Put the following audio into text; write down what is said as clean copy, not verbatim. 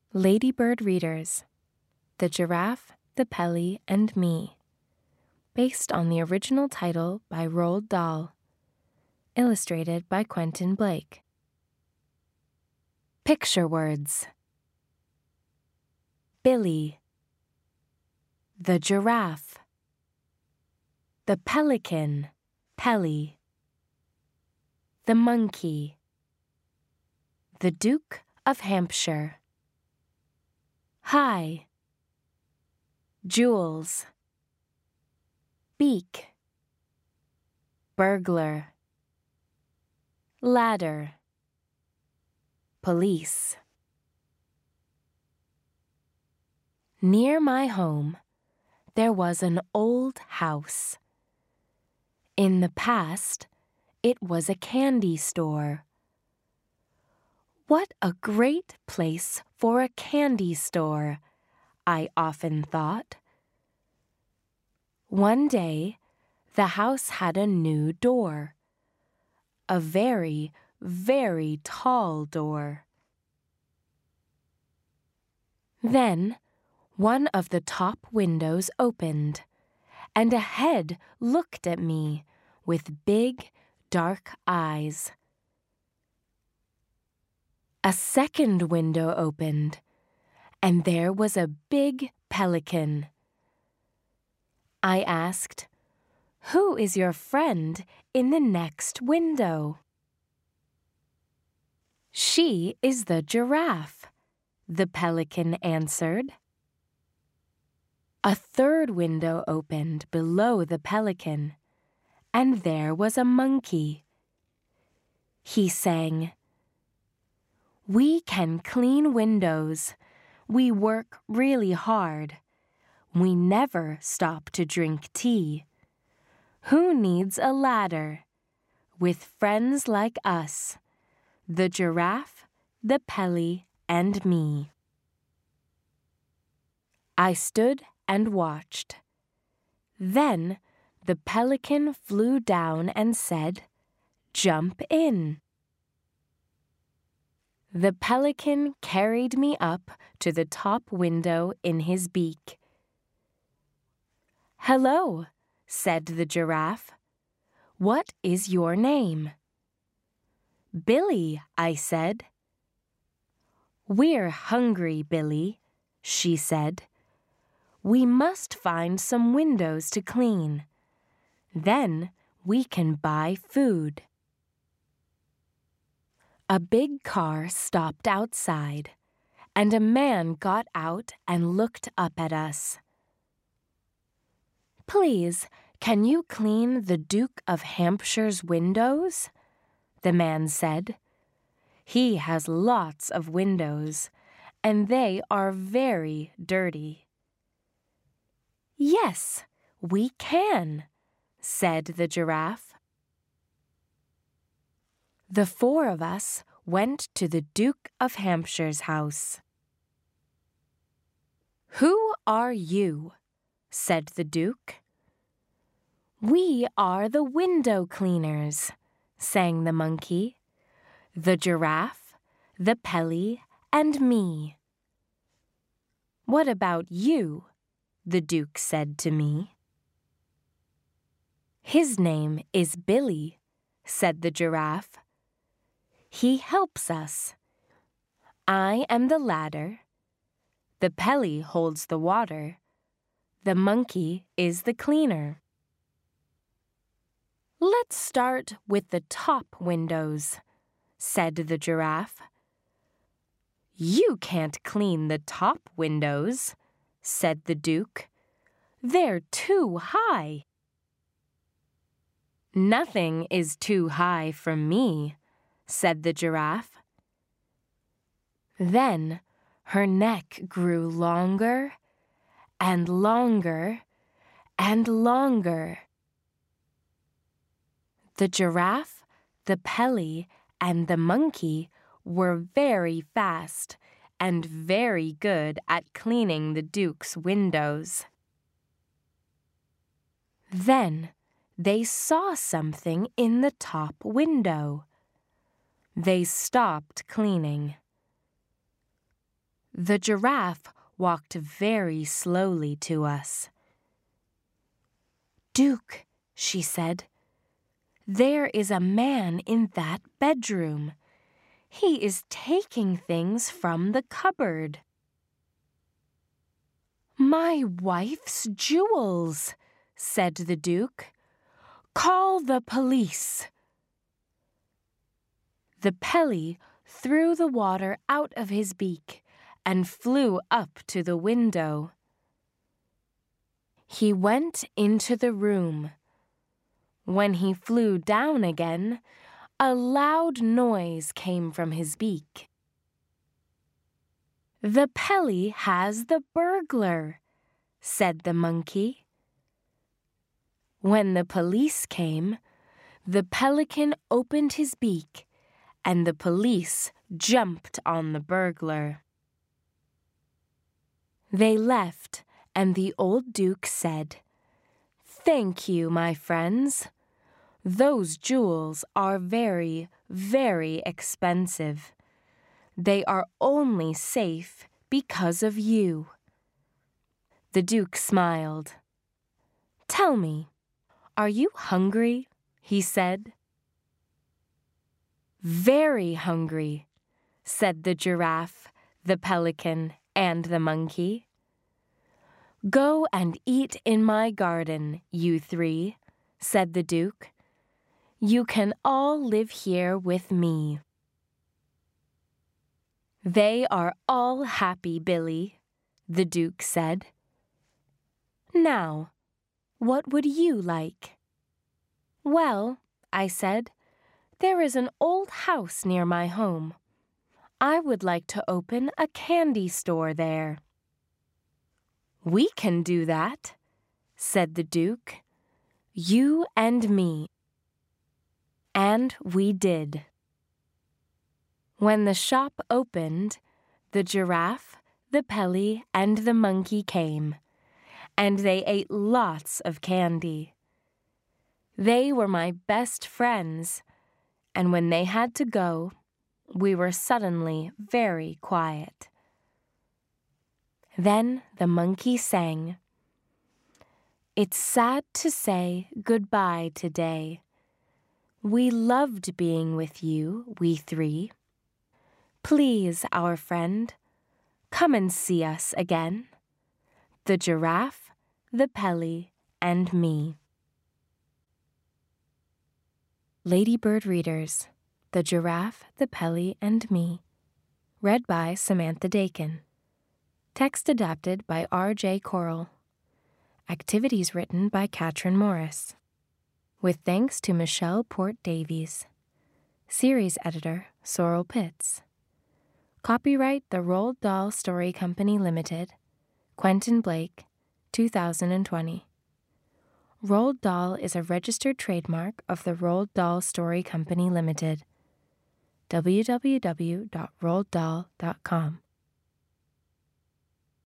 Ladybird Readers: The Giraffe, the Pelly, and Me, based on the original title by Roald Dahl, illustrated by Quentin Blake. Picture words: Billy, the giraffe, the pelican, Pelly, the monkey, the Duke of Hampshire. Hi, Jules, beak, burglar, ladder, police. Near my home, there was an old house. In the past, it was a candy store. What a great place for a candy store, I often thought. One day, the house had a new door. A very, very tall door. Then, one of the top windows opened, and a head looked at me with big, dark eyes. A second window opened, and there was a big pelican. I asked, "Who is your friend in the next window?" "She is the giraffe," the pelican answered. A third window opened below the pelican, and there was a monkey. He sang, "We can clean windows. We work really hard. We never stop to drink tea. Who needs a ladder? With friends like us, the giraffe, the Pelly, and me." I stood and watched. Then the pelican flew down and said, "Jump in." The pelican carried me up to the top window in his beak. "Hello," said the giraffe. "What is your name?" "Billy," I said. "We're hungry, Billy," she said. "We must find some windows to clean. Then we can buy food." A big car stopped outside, and a man got out and looked up at us. "Please, can you clean the Duke of Hampshire's windows?" the man said. "He has lots of windows, and they are very dirty." "Yes, we can," said the giraffe. The four of us went to the Duke of Hampshire's house. "Who are you?" said the Duke. "We are the window cleaners," sang the monkey, "the giraffe, the Pelly, and me." "What about you?" the Duke said to me. "His name is Billy," said the giraffe. "He helps us. I am the ladder. The Pelly holds the water. The monkey is the cleaner." "Let's start with the top windows," said the giraffe. "You can't clean the top windows," said the Duke. "They're too high." "Nothing is too high for me," said the giraffe. Then her neck grew longer and longer and longer. The giraffe, the Pelly, and the monkey were very fast and very good at cleaning the Duke's windows. Then they saw something in the top window. They stopped cleaning. The giraffe walked very slowly to us. "Duke," she said, "there is a man in that bedroom. He is taking things from the cupboard." "My wife's jewels," said the Duke. "Call the police." The Pelly threw the water out of his beak and flew up to the window. He went into the room. When he flew down again, a loud noise came from his beak. "The Pelly has the burglar," said the monkey. When the police came, the pelican opened his beak, and the police jumped on the burglar. They left, and the old Duke said, "Thank you, my friends. Those jewels are very, very expensive. They are only safe because of you." The Duke smiled. "Tell me, are you hungry?" he said. "Very hungry," said the giraffe, the pelican, and the monkey. "Go and eat in my garden, you three," said the Duke. "You can all live here with me." "They are all happy, Billy," the Duke said. "Now, what would you like?" "Well," I said, "there is an old house near my home. I would like to open a candy store there." "We can do that," said the Duke. "You and me." And we did. When the shop opened, the giraffe, the Pelly, and the monkey came, and they ate lots of candy. They were my best friends, and when they had to go, we were suddenly very quiet. Then the monkey sang, "It's sad to say goodbye today. We loved being with you, we three. Please, our friend, come and see us again. The giraffe, the Pelly, and me." Ladybird Readers, The Giraffe, the Pelly, and Me. Read by Samantha Dakin. Text adapted by R.J. Corral. Activities written by Katrin Morris. With thanks to Michelle Port Davies. Series editor, Sorrel Pitts. Copyright The Roald Dahl Story Company Limited. Quentin Blake, 2020. Roald Dahl is a registered trademark of the Roald Dahl Story Company Limited. www.roalddahl.com